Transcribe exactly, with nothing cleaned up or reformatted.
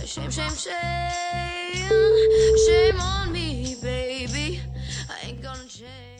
Shame, shame, shame. Shame on me, baby. I ain't gonna change.